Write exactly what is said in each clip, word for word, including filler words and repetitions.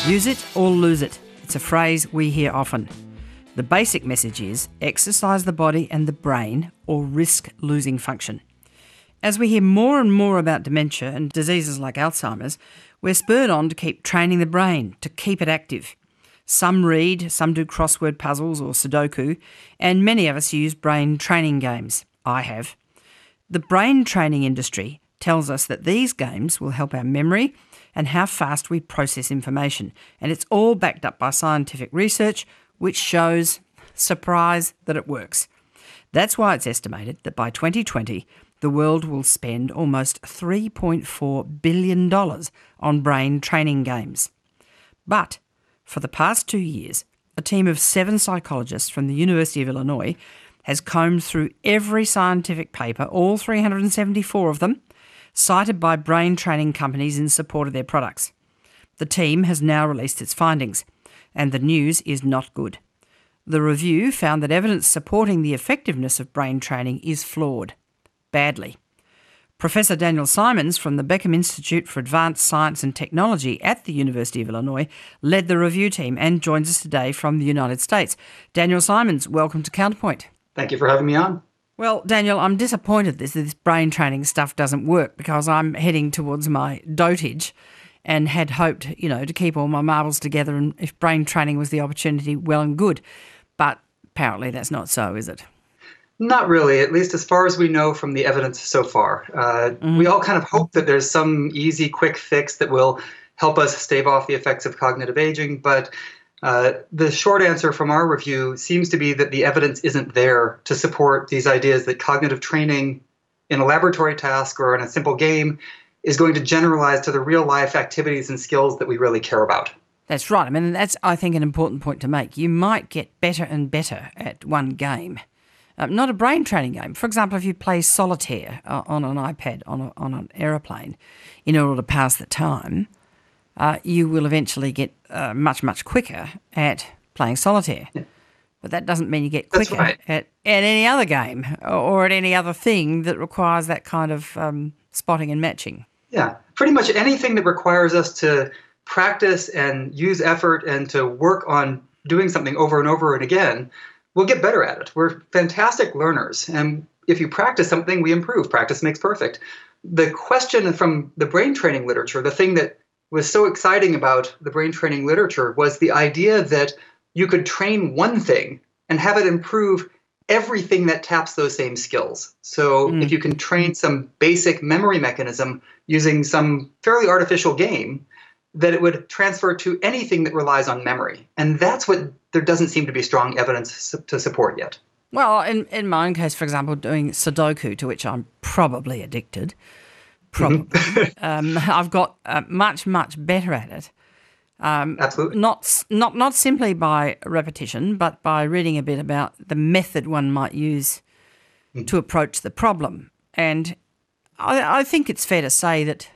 Use it or lose it. It's a phrase we hear often. The basic message is exercise the body and the brain or risk losing function. As we hear more and more about dementia and diseases like Alzheimer's, we're spurred on to keep training the brain, to keep it active. Some read, some do crossword puzzles or Sudoku, and many of us use brain training games. I have. The brain training industry tells us that these games will help our memory and how fast we process information, and it's all backed up by scientific research which shows, surprise, that it works. That's why it's estimated that by twenty twenty, the world will spend almost three point four billion dollars on brain training games. But for the past two years, a team of seven psychologists from the University of Illinois has combed through every scientific paper, all three hundred seventy-four of them, cited by brain training companies in support of their products. The team has now released its findings, and the news is not good. The review found that evidence supporting the effectiveness of brain training is flawed. Badly. Professor Daniel Simons from the Beckham Institute for Advanced Science and Technology at the University of Illinois led the review team and joins us today from the United States. Daniel Simons, welcome to Counterpoint. Thank you for having me on. Well, Daniel, I'm disappointed that this brain training stuff doesn't work because I'm heading towards my dotage and had hoped, you know, to keep all my marbles together, and if brain training was the opportunity, well and good. But apparently that's not so, is it? Not really, at least as far as we know from the evidence so far. Uh, mm-hmm. We all kind of hope that there's some easy, quick fix that will help us stave off the effects of cognitive aging, but uh, the short answer from our review seems to be that the evidence isn't there to support these ideas that cognitive training in a laboratory task or in a simple game is going to generalize to the real-life activities and skills that we really care about. That's right. I mean, that's, I think, an important point to make. You might get better and better at one game. Um, not a brain training game. For example, if you play solitaire uh, on an iPad on, a, on an aeroplane in order to pass the time, uh, you will eventually get uh, much, much quicker at playing solitaire. Yeah. But that doesn't mean you get quicker right. at, at any other game or, or at any other thing that requires that kind of um, spotting and matching. Yeah, pretty much anything that requires us to practice and use effort and to work on doing something over and over and again, we'll get better at it. We're fantastic learners, and if you practice something, we improve. Practice makes perfect. The question from the brain training literature, the thing that was so exciting about the brain training literature was the idea that you could train one thing and have it improve everything that taps those same skills. So mm. if you can train some basic memory mechanism using some fairly artificial game, that it would transfer to anything that relies on memory. And that's what there doesn't seem to be strong evidence to support yet. Well, in, in my own case, for example, doing Sudoku, to which I'm probably addicted, probably, um, I've got uh, much, much better at it. Um, Absolutely. Not, not, not simply by repetition, but by reading a bit about the method one might use mm. to approach the problem. And I, I think it's fair to say that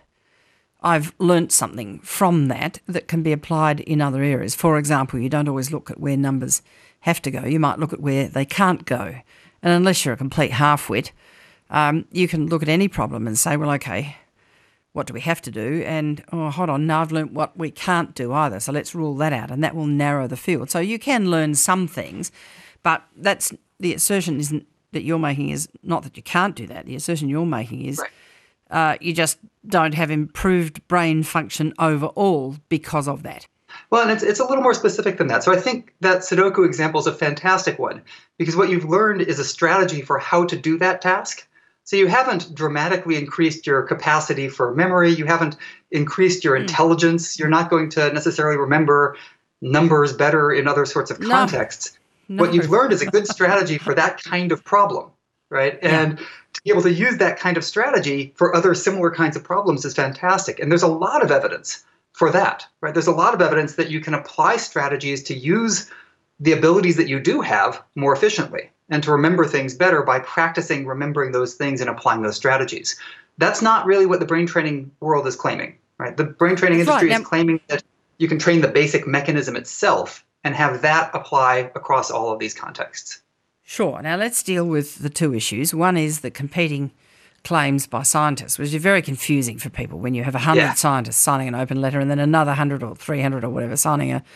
I've learnt something from that that can be applied in other areas. For example, you don't always look at where numbers have to go. You might look at where they can't go. And unless you're a complete half-wit, um, you can look at any problem and say, well, okay, what do we have to do? And, oh, hold on, now I've learnt what we can't do either, so let's rule that out, and that will narrow the field. So you can learn some things, but that's the assertion isn't that you're making is not that you can't do that. The assertion you're making is right. Uh, you just don't have improved brain function overall because of that. Well, and it's, it's a little more specific than that. So I think that Sudoku example is a fantastic one because what you've learned is a strategy for how to do that task. So you haven't dramatically increased your capacity for memory. You haven't increased your mm. intelligence. You're not going to necessarily remember numbers better in other sorts of contexts. No. What you've learned is a good strategy for that kind of problem, right? Yeah. And to be able to use that kind of strategy for other similar kinds of problems is fantastic. And there's a lot of evidence for that, right? There's a lot of evidence that you can apply strategies to use the abilities that you do have more efficiently and to remember things better by practicing remembering those things and applying those strategies. That's not really what the brain training world is claiming, right? The brain training That's industry right. is claiming that you can train the basic mechanism itself and have that apply across all of these contexts. Sure. Now let's deal with the two issues. One is the competing claims by scientists, which is very confusing for people when you have one hundred Yeah. scientists signing an open letter and then another one hundred or three hundred or whatever signing a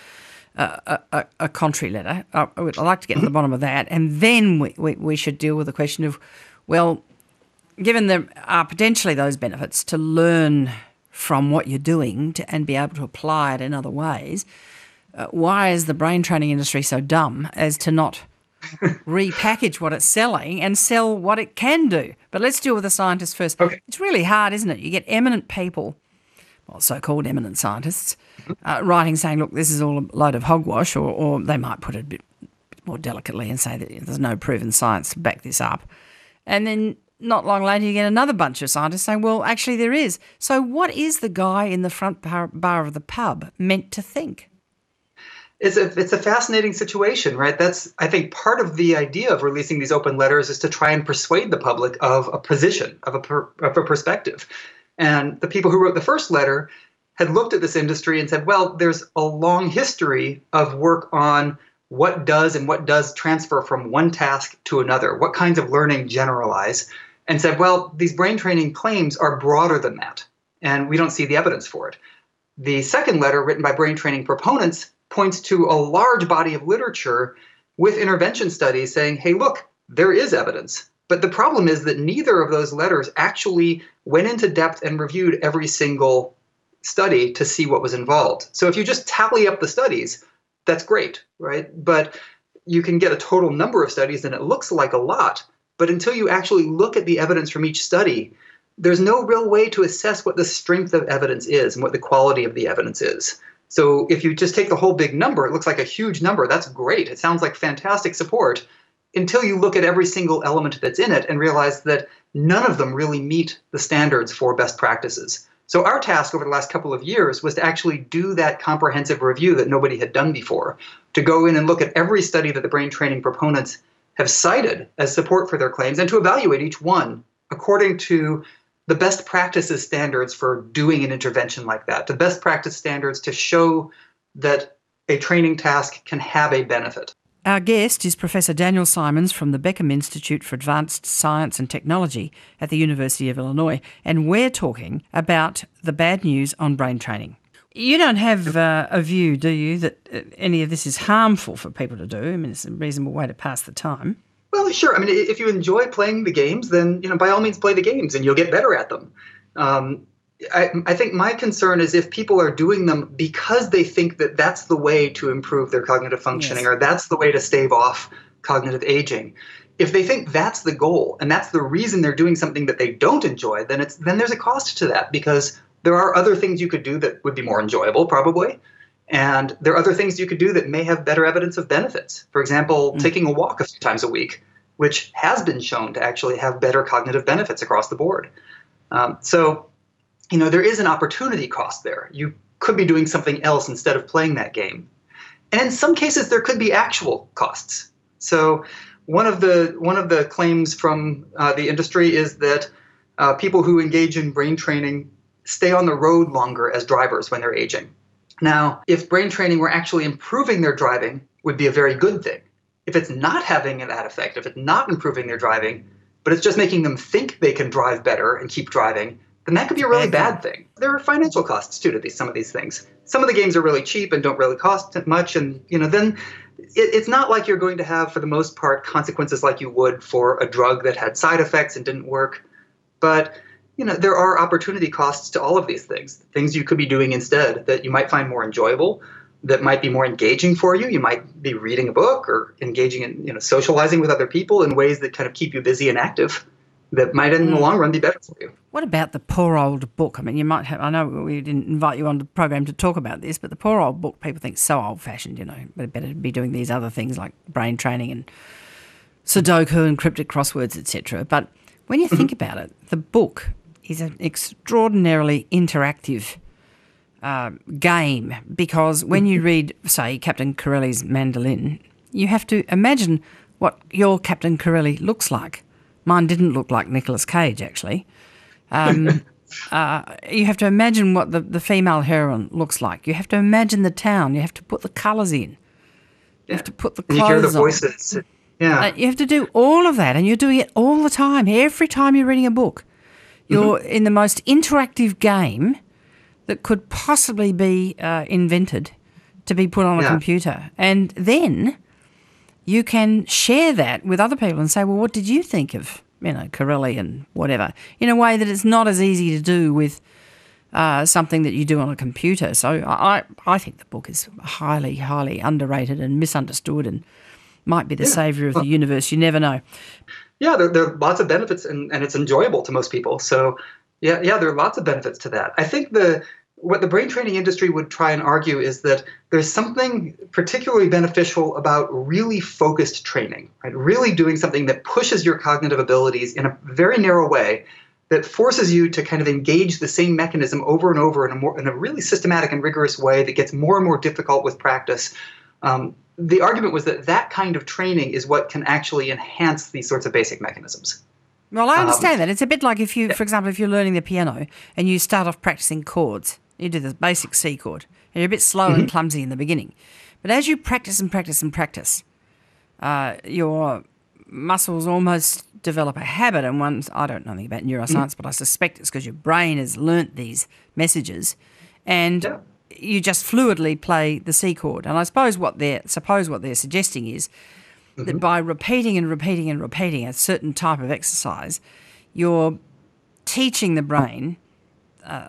a, a, a contrary letter. I, I would like to get to the bottom of that. And then we, we, we should deal with the question of, well, given there are potentially those benefits to learn from what you're doing to, and be able to apply it in other ways, uh, why is the brain training industry so dumb as to not repackage what it's selling and sell what it can do? But let's deal with the scientists first. Okay. It's really hard, isn't it? You get eminent people, well, so-called eminent scientists, uh, writing saying, look, this is all a load of hogwash, or, or they might put it a bit more delicately and say that there's no proven science to back this up. And then not long later you get another bunch of scientists saying, well, actually there is. So what is the guy in the front bar, bar of the pub meant to think? It's a, it's a fascinating situation, right? That's, I think, part of the idea of releasing these open letters is to try and persuade the public of a position, of a, per, of a perspective. And the people who wrote the first letter had looked at this industry and said, well, there's a long history of work on what does and what does transfer from one task to another, what kinds of learning generalize, and said, well, these brain training claims are broader than that, and we don't see the evidence for it. The second letter, written by brain training proponents, points to a large body of literature with intervention studies saying, hey, look, there is evidence. But the problem is that neither of those letters actually went into depth and reviewed every single study to see what was involved. So if you just tally up the studies, that's great, right? But you can get a total number of studies and it looks like a lot. But until you actually look at the evidence from each study, there's no real way to assess what the strength of evidence is and what the quality of the evidence is. So if you just take the whole big number, it looks like a huge number. That's great. It sounds like fantastic support until you look at every single element that's in it and realize that none of them really meet the standards for best practices. So our task over the last couple of years was to actually do that comprehensive review that nobody had done before, to go in and look at every study that the brain training proponents have cited as support for their claims and to evaluate each one according to the best practices standards for doing an intervention like that, the best practice standards to show that a training task can have a benefit. Our guest is Professor Daniel Simons from the Beckham Institute for Advanced Science and Technology at the University of Illinois, and we're talking about the bad news on brain training. You don't have uh, a view, do you, that uh, any of this is harmful for people to do? I mean, it's a reasonable way to pass the time. Well, sure. I mean, if you enjoy playing the games, then, you know, by all means play the games and you'll get better at them. Um, I, I think my concern is if people are doing them because they think that that's the way to improve their cognitive functioning, yes, or that's the way to stave off cognitive aging. If they think that's the goal and that's the reason they're doing something that they don't enjoy, then it's then there's a cost to that, because there are other things you could do that would be more enjoyable, probably. And there are other things you could do that may have better evidence of benefits. For example, mm. taking a walk a few times a week, which has been shown to actually have better cognitive benefits across the board. Um, so, you know, there is an opportunity cost there. You could be doing something else instead of playing that game. And in some cases, there could be actual costs. So one of the one of the claims from uh, the industry is that uh, people who engage in brain training stay on the road longer as drivers when they're aging. Now, if brain training were actually improving their driving, would be a very good thing. If it's not having that effect, if it's not improving their driving, but it's just making them think they can drive better and keep driving, then that could be a really bad thing. There are financial costs too to these, some of these things. Some of the games are really cheap and don't really cost much, and you know, then it, it's not like you're going to have, for the most part, consequences like you would for a drug that had side effects and didn't work. But you know, there are opportunity costs to all of these things, things you could be doing instead that you might find more enjoyable, that might be more engaging for you. You might be reading a book or engaging in, you know, socializing with other people in ways that kind of keep you busy and active, that might in the long run be better for you. What about the poor old book? I mean, you might have, I know we didn't invite you on the program to talk about this, but the poor old book, people think so old-fashioned, you know, but better to be doing these other things like brain training and Sudoku and cryptic crosswords, et cetera. But when you think about it, the book is an extraordinarily interactive uh, game, because when you read, say, Captain Corelli's Mandolin, you have to imagine what your Captain Corelli looks like. Mine didn't look like Nicolas Cage, actually. Um, uh, you have to imagine what the, the female heroine looks like. You have to imagine the town. You have to put the colours in. You yeah. have to put the clothes and you hear the on. voices. Yeah. Uh, you have to do all of that, and you're doing it all the time, every time you're reading a book. You're mm-hmm. in the most interactive game that could possibly be uh, invented to be put on a yeah. computer. And then you can share that with other people and say, well, what did you think of, you know, Corelli and whatever, in a way that it's not as easy to do with uh, something that you do on a computer. So I, I think the book is highly, highly underrated and misunderstood and might be the yeah. saviour of the universe. You never know. Yeah, there, there are lots of benefits, and, and it's enjoyable to most people. So yeah, yeah, there are lots of benefits to that. I think the what the brain training industry would try and argue is that there's something particularly beneficial about really focused training, right? Really doing something that pushes your cognitive abilities in a very narrow way, that forces you to kind of engage the same mechanism over and over in a more in a really systematic and rigorous way that gets more and more difficult with practice. Um, the argument was that that kind of training is what can actually enhance these sorts of basic mechanisms. Well, I understand um, that. It's a bit like if you, yeah. for example, if you're learning the piano and you start off practicing chords. You do the basic C chord, and you're a bit slow mm-hmm. and clumsy in the beginning. But as you practice and practice and practice, uh, your muscles almost develop a habit. And once, I don't know anything about neuroscience, mm-hmm. but I suspect it's because your brain has learnt these messages, and yeah. you just fluidly play the C chord. And I suppose what they're suppose what they're suggesting is mm-hmm. that by repeating and repeating and repeating a certain type of exercise, you're teaching the brain Uh,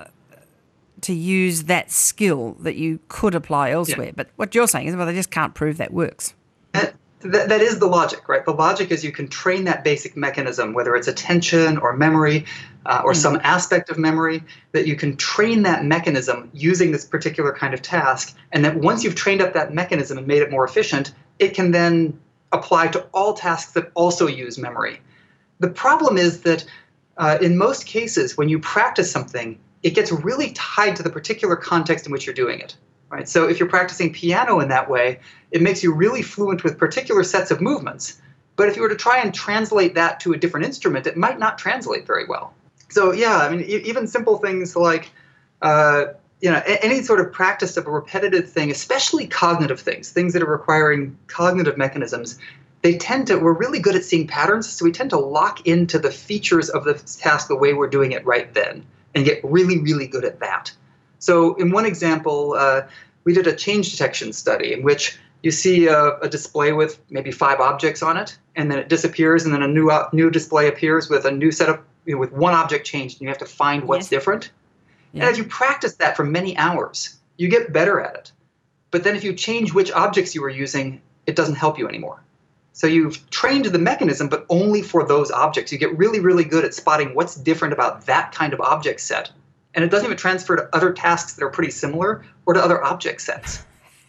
to use that skill that you could apply elsewhere. Yeah. But what you're saying is, well, they just can't prove that works. That, that, that is the logic, right? The logic is you can train that basic mechanism, whether it's attention or memory uh, or mm. some aspect of memory, that you can train that mechanism using this particular kind of task. And that once you've trained up that mechanism and made it more efficient, it can then apply to all tasks that also use memory. The problem is that uh, in most cases, when you practice something, it gets really tied to the particular context in which you're doing it, right? So if you're practicing piano in that way, it makes you really fluent with particular sets of movements. But if you were to try and translate that to a different instrument, it might not translate very well. So yeah, I mean, e- even simple things like, uh, you know, a- any sort of practice of a repetitive thing, especially cognitive things, things that are requiring cognitive mechanisms, they tend to, we're really good at seeing patterns, so we tend to lock into the features of the task the way we're doing it right then, and get really, really good at that. So in one example, uh, we did a change detection study in which you see a, a display with maybe five objects on it, and then it disappears, and then a new uh, new display appears with a new set of, you know, with one object changed, and you have to find what's yes. different. Yeah. And as you practice that for many hours, you get better at it. But then if you change which objects you were using, it doesn't help you anymore. So you've trained the mechanism, but only for those objects. You get really, really good at spotting what's different about that kind of object set. And it doesn't even transfer to other tasks that are pretty similar or to other object sets.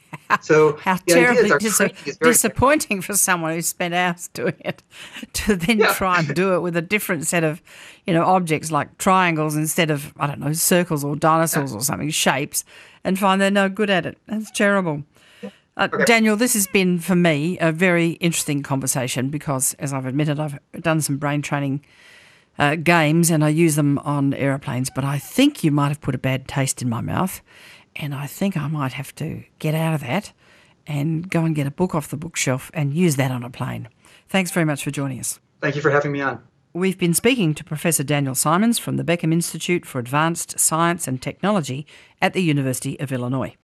So how terribly dis- disappointing for someone who spent hours doing it to then yeah. try and do it with a different set of, you know, objects like triangles instead of, I don't know, circles or dinosaurs yeah. or something, shapes, and find they're no good at it. That's terrible. Uh, okay. Daniel, this has been, for me, a very interesting conversation because, as I've admitted, I've done some brain training uh, games and I use them on aeroplanes, but I think you might have put a bad taste in my mouth, and I think I might have to get out of that and go and get a book off the bookshelf and use that on a plane. Thanks very much for joining us. Thank you for having me on. We've been speaking to Professor Daniel Simons from the Beckham Institute for Advanced Science and Technology at the University of Illinois.